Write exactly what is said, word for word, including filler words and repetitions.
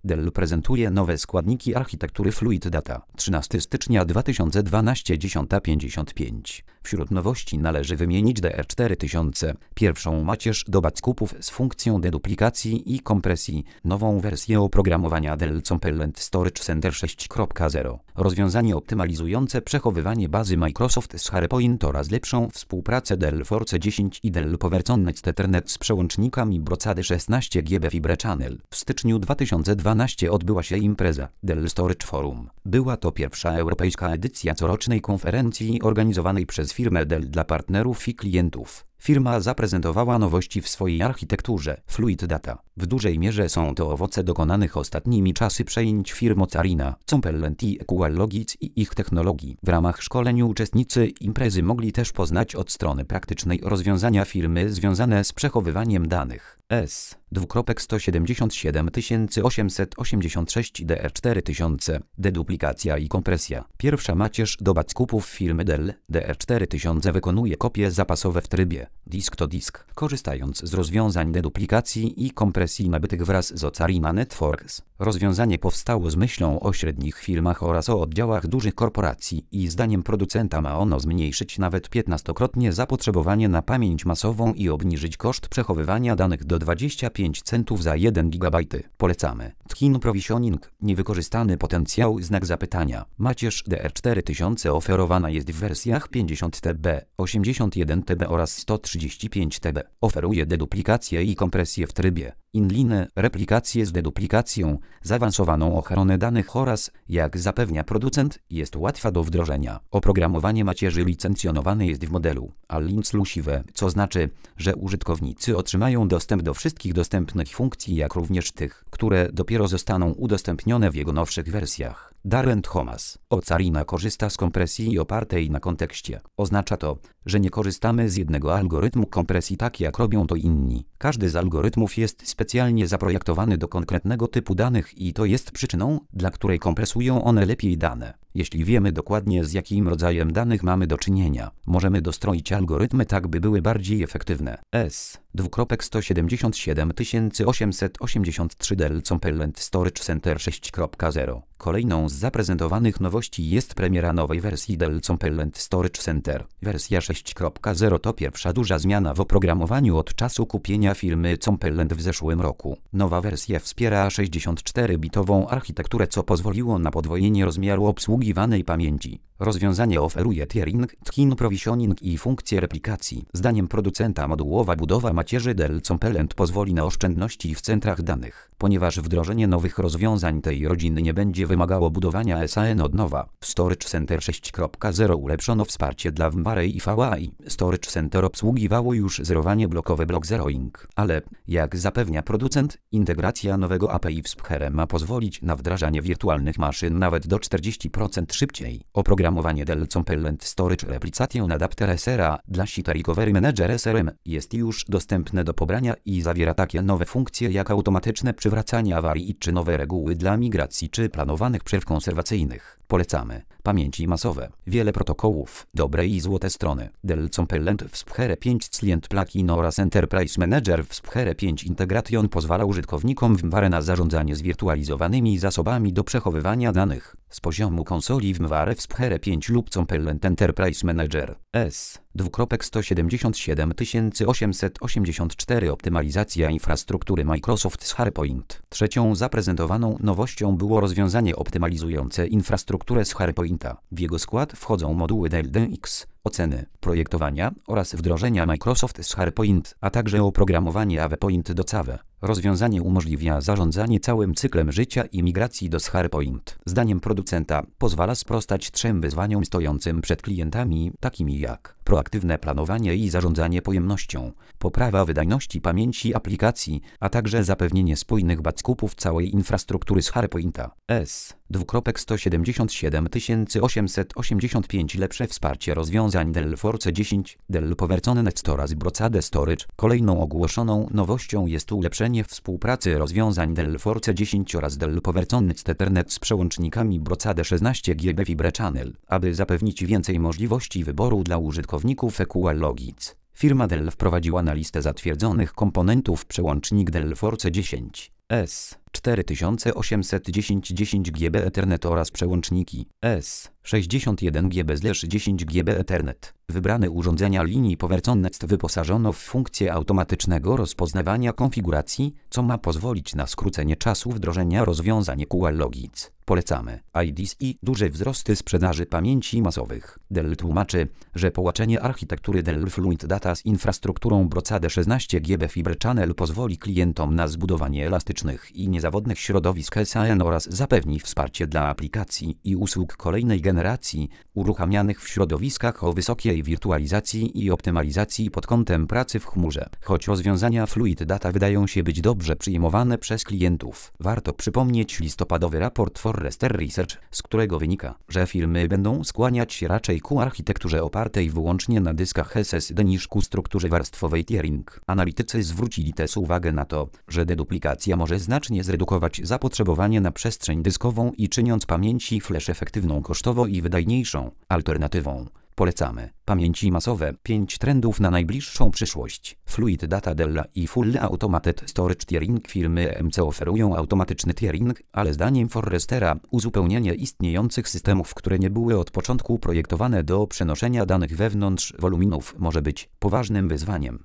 Dell prezentuje nowe składniki architektury Fluid Data. trzynastego stycznia dwa tysiące dwunastego, dziesiąta pięćdziesiąt pięć. Wśród nowości należy wymienić D R cztery tysiące, pierwszą macierz do backupów z funkcją deduplikacji i kompresji, nową wersję oprogramowania Dell Component Storage Center sześć kropka zero, rozwiązanie optymalizujące przechowywanie bazy Microsoft z SharePoint oraz lepszą współpracę Dell Force dziesięć i Dell PowerConnect Ethernet z przełącznikami Brocade szesnaście giga Fibre Channel. W styczniu dwa tysiące dwunastego odbyła się impreza Dell Storage Forum. Była to pierwsza europejska edycja corocznej konferencji organizowanej przez firmę Dell dla partnerów i klientów. Firma zaprezentowała nowości w swojej architekturze Fluid Data. W dużej mierze są to owoce dokonanych ostatnimi czasy przejęć firm Ocarina, Component i Equalogics i ich technologii. W ramach szkoleń uczestnicy imprezy mogli też poznać od strony praktycznej rozwiązania firmy związane z przechowywaniem danych. S sto siedemdziesiąt siedem tysięcy osiemset osiemdziesiąt sześć D R cztery tysiące, deduplikacja i kompresja. Pierwsza macierz do backupów firmy Dell, D R cztery tysiące wykonuje kopie zapasowe w trybie disk to disk, korzystając z rozwiązań deduplikacji i kompresji nabytych wraz z Ocarina Networks. Rozwiązanie powstało z myślą o średnich firmach oraz o oddziałach dużych korporacji i zdaniem producenta ma ono zmniejszyć nawet piętnastokrotnie zapotrzebowanie na pamięć masową i obniżyć koszt przechowywania danych do dwudziestu pięciu centów za jeden gigabajt. Polecamy. Thin Provisioning, niewykorzystany potencjał, znak zapytania. Macierz D R cztery tysiące oferowana jest w wersjach pięćdziesiąt terabajtów, osiemdziesiąt jeden terabajtów oraz sto trzydzieści pięć terabajtów. Oferuje deduplikację i kompresję w trybie inline, replikację z deduplikacją, zaawansowaną ochronę danych oraz, jak zapewnia producent, jest łatwa do wdrożenia. Oprogramowanie macierzy licencjonowane jest w modelu all-inclusive, co znaczy, że użytkownicy otrzymają dostęp do wszystkich dostępnych funkcji, jak również tych, które dopiero zostaną udostępnione w jego nowszych wersjach. Darren Thomas. Ocarina korzysta z kompresji opartej na kontekście. Oznacza to, że nie korzystamy z jednego algorytmu kompresji tak jak robią to inni. Każdy z algorytmów jest specjalnie zaprojektowany do konkretnego typu danych i to jest przyczyną, dla której kompresują one lepiej dane. Jeśli wiemy dokładnie, z jakim rodzajem danych mamy do czynienia, możemy dostroić algorytmy tak, by były bardziej efektywne. S sto siedemdziesiąt siedem tysięcy osiemset osiemdziesiąt trzy Dell Component Storage Center sześć kropka zero. Kolejną z zaprezentowanych nowości jest premiera nowej wersji Dell Component Storage Center. Wersja sześć kropka zero to pierwsza duża zmiana w oprogramowaniu od czasu kupienia firmy Component w zeszłym roku. Nowa wersja wspiera sześćdziesiąt cztery bitową architekturę, co pozwoliło na podwojenie rozmiaru obsługiwanej pamięci. Rozwiązanie oferuje tiering, thin provisioning i funkcję replikacji. Zdaniem producenta modułowa budowa macierzy Dell Component pozwoli na oszczędności w centrach danych, ponieważ wdrożenie nowych rozwiązań tej rodziny nie będzie wymagało budowania S A N od nowa. W Storage Center sześć kropka zero ulepszono wsparcie dla W M W i V I. Storage Center obsługiwało już zerowanie blokowe block zeroing, ale, jak zapewnia producent, integracja nowego A P I w Sphere ma pozwolić na wdrażanie wirtualnych maszyn nawet do czterdziestu procent szybciej. Oprogramowanie Dell Component Storage Replication Adapter S R A dla Site Recovery Manager S R M jest już dostępne do pobrania i zawiera takie nowe funkcje jak automatyczne przywracanie awarii czy nowe reguły dla migracji czy planowanych przerw konserwacyjnych. Polecamy. Pamięci masowe. Wiele protokołów. Dobre i złote strony. Dell Component w Sphere pięć Client Plugin oraz Enterprise Manager w Sphere pięć Integration pozwala użytkownikom W M W R na zarządzanie zwirtualizowanymi zasobami do przechowywania danych z poziomu konsoli W M W R w Sphere pięć lub Component Enterprise Manager. S sto siedemdziesiąt siedem tysięcy osiemset osiemdziesiąt cztery Optymalizacja infrastruktury Microsoft z SharePoint. Trzecią zaprezentowaną nowością było rozwiązanie optymalizujące infrastrukturę z SharePointa. W jego skład wchodzą moduły Dell D X, oceny, projektowania oraz wdrożenia Microsoft z SharePoint, a także oprogramowanie AvePoint do C A V. Rozwiązanie umożliwia zarządzanie całym cyklem życia i migracji do SharePoint. Zdaniem producenta pozwala sprostać trzem wyzwaniom stojącym przed klientami, takimi jak proaktywne planowanie i zarządzanie pojemnością, poprawa wydajności pamięci aplikacji, a także zapewnienie spójnych backupów całej infrastruktury z SharePointa. S sto siedemdziesiąt siedem tysięcy osiemset osiemdziesiąt pięć Lepsze wsparcie rozwiązań Dell Force dziesięć, Dell PowerConnect oraz Brocade Storage. Kolejną ogłoszoną nowością jest ulepszenie współpracy rozwiązań Dell Force dziesięć oraz Dell PowerConnect Ethernet z przełącznikami Brocade szesnaście giga Fibre Channel, aby zapewnić więcej możliwości wyboru dla użytkowników Equalogics. Firma Dell wprowadziła na listę zatwierdzonych komponentów przełącznik Dell Force dziesięć S cztery tysiące osiemset dziesięć dziesięć giga Ethernet oraz przełączniki S sześćdziesiąt jeden giga dziesięć giga Ethernet. Wybrane urządzenia linii PowerConnect wyposażono w funkcję automatycznego rozpoznawania konfiguracji, co ma pozwolić na skrócenie czasu wdrożenia rozwiązań QualLogix. Polecamy. I D S i duże wzrosty sprzedaży pamięci masowych. Dell tłumaczy, że połączenie architektury Dell Fluid Data z infrastrukturą Brocade szesnaście giga Fiber Channel pozwoli klientom na zbudowanie elastycznych i niezawodnych środowisk S A N oraz zapewni wsparcie dla aplikacji i usług kolejnej generacji, uruchamianych w środowiskach o wysokiej wirtualizacji i optymalizacji pod kątem pracy w chmurze. Choć rozwiązania Fluid Data wydają się być dobrze przyjmowane przez klientów, warto przypomnieć listopadowy raport Forrester Research, z którego wynika, że firmy będą skłaniać się raczej ku architekturze opartej wyłącznie na dyskach S S D niż ku strukturze warstwowej tiering. Analitycy zwrócili też uwagę na to, że deduplikacja może znacznie zredukować zapotrzebowanie na przestrzeń dyskową i czyniąc pamięci flash efektywną kosztowo i wydajniejszą alternatywą. Polecamy. Pamięci masowe. pięć trendów na najbliższą przyszłość. Fluid Data Della i Fully Automated Storage Tiering. Firmy E M C oferują automatyczny tiering, ale zdaniem Forrestera uzupełnienie istniejących systemów, które nie były od początku projektowane do przenoszenia danych wewnątrz woluminów, może być poważnym wyzwaniem.